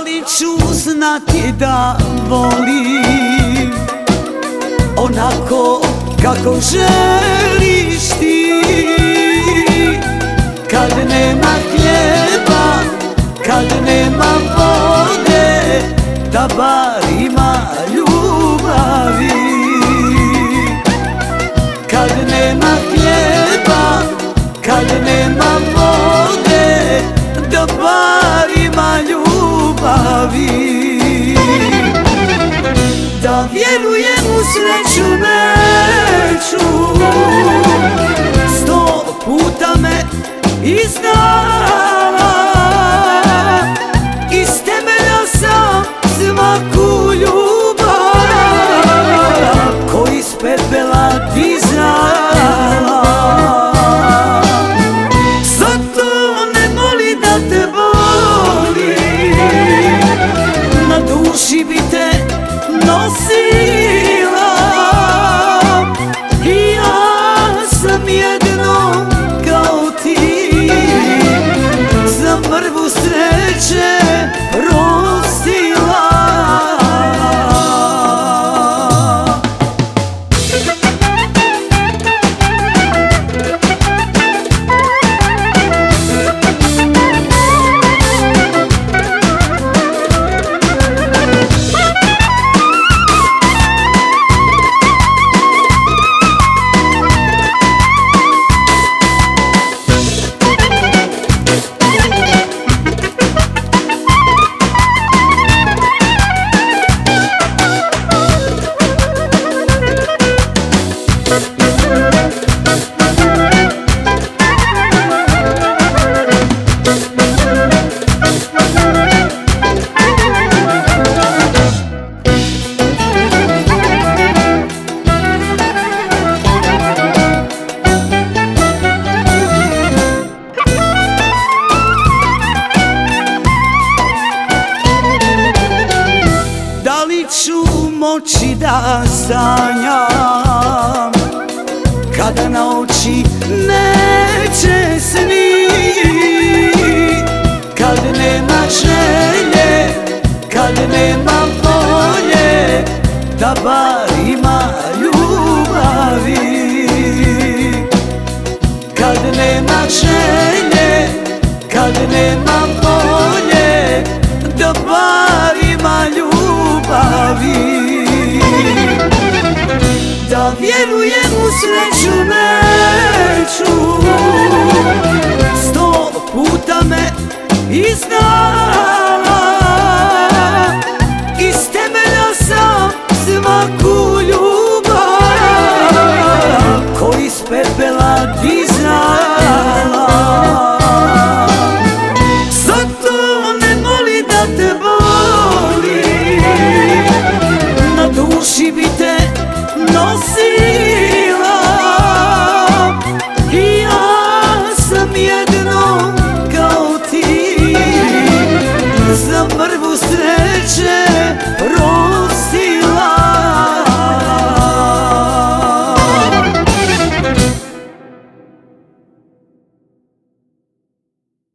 li ću znati da volim onako kako želiš ti? Kad nema hljeba, kad nema vode, da bar ima ljubavi. Kad nema hljeba, kad nema vode, da bar ima ljubavi. Da vjerujem u sreću neću, 100 puta me izdala. Iz temelja sam svaku ljubav ko iz pepela dizala. Zato ne moli da te voli, na duši bi te nosila. I ja sam jedno kao ti, za mrvu sreće prostila. Da li ću moći da sanjam kada na oči neće sni? Kad nema želje, kad nema volje, da bar ima ljubavi. Kad nema želje, kad nema volje, da bar ima ljubavi. Da vjerujem u sreću neću, 100 puta me izdala. Iz temelja sam svaku ljubav ko iz pepela dizala. Zato ne moli da te voli, na duši bi te nosila. I ja sam jedno kao ti, za mrvu sreću